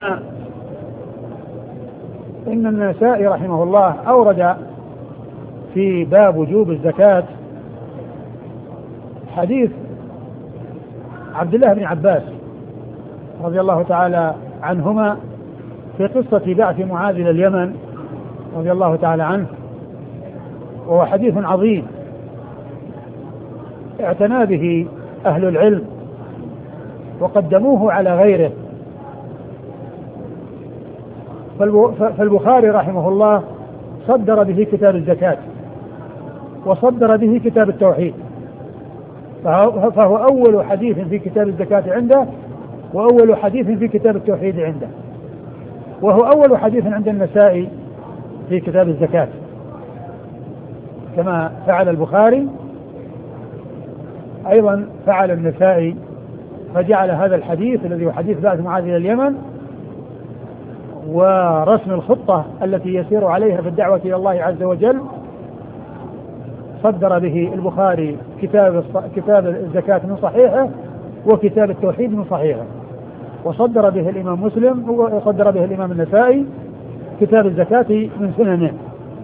إن النسائي رحمه الله أورد في باب وجوب الزكاة حديث عبد الله بن عباس رضي الله تعالى عنهما في قصة بعث معاذ إلى اليمن رضي الله تعالى عنه، وهو حديث عظيم اعتنى به أهل العلم وقدموه على غيره. فالبخاري رحمه الله صدر به كتاب الزكاة وصدر به كتاب التوحيد، فهو أول حديث في كتاب الزكاة عنده، وأول حديث في كتاب التوحيد عنده، وهو أول حديث عند النسائي في كتاب الزكاة، كما فعل البخاري أيضا فعل النسائي، فجعل هذا الحديث الذي هو حديث بعث معاذ إلى اليمن ورسم الخطة التي يسير عليها في الدعوة إلى الله عز وجل، صدر به البخاري كتاب الزكاة من صحيحه وكتاب التوحيد من صحيحه، وصدر به الإمام مسلم وصدر به الإمام النسائي كتاب الزكاة من سننه،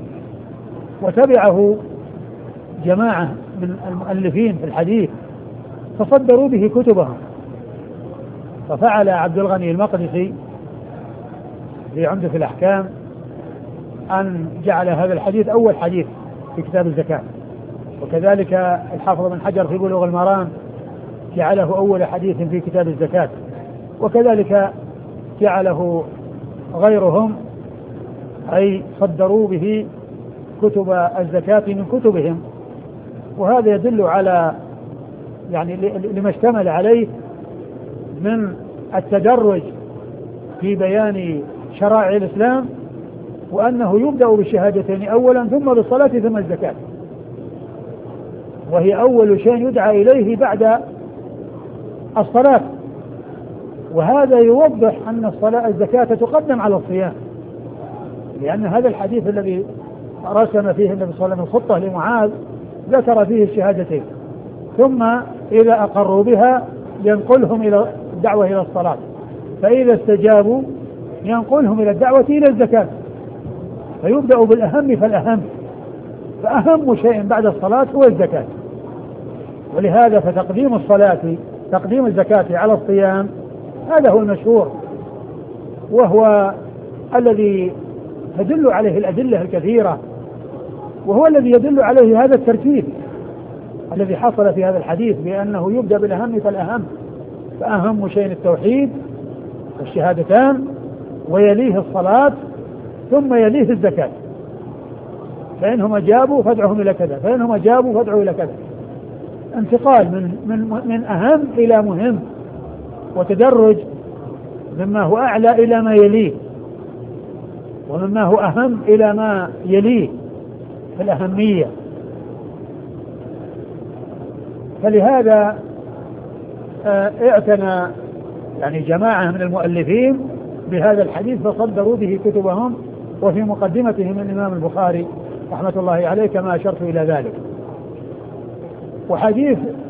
وتبعه جماعة من المؤلفين في الحديث فصدروا به كتبهم. ففعل عبد الغني المقدسي في عمدة الأحكام أن جعل هذا الحديث أول حديث في كتاب الزكاة، وكذلك الحافظ بن حجر في بلوغ المرام جعله أول حديث في كتاب الزكاة، وكذلك جعله غيرهم، أي صدروا به كتب الزكاة من كتبهم. وهذا يدل على يعني لما اشتمل عليه من التدرج في بيان شرائع الإسلام، وأنه يبدأ بالشهادتين أولا ثم بالصلاة ثم الزكاة، وهي أول شيء يدعى إليه بعد الصلاة. وهذا يوضح أن الزكاة تقدم على الصيام، لأن هذا الحديث الذي رسم فيه النبي صلى الله عليه وسلم الخطة لمعاذ ذكر فيه الشهادتين، ثم إذا أقروا بها ينقلهم إلى الدعوة إلى الصلاة، فإذا استجابوا ينقلهم إلى الدعوة إلى الزكاة، فيبدأ بالأهم فالأهم، فأهم شيء بعد الصلاة هو الزكاة. ولهذا تقديم الزكاة على الصيام هذا هو المشهور، وهو الذي تدل عليه الأدلة الكثيرة، وهو الذي يدل عليه هذا الترتيب الذي حصل في هذا الحديث، بأنه يبدأ بالأهم فالأهم، فأهم شيء التوحيد والشهادتان، ويليه الصلاة، ثم يليه الزكاة، فإنهم أجابوا فادعهم إلى كذا، فإنهم أجابوا فادعوا إلى كذا، انتقال من أهم إلى مهم، وتدرج مما هو أعلى إلى ما يليه، ومما هو أهم إلى ما يليه في الأهمية. فلهذا اعتنى يعني جماعة من المؤلفين بهذا الحديث فصدروا به كتبهم، وفي مقدمتهم الإمام البخاري رحمة الله عليه كما أشرت إلى ذلك. وحديث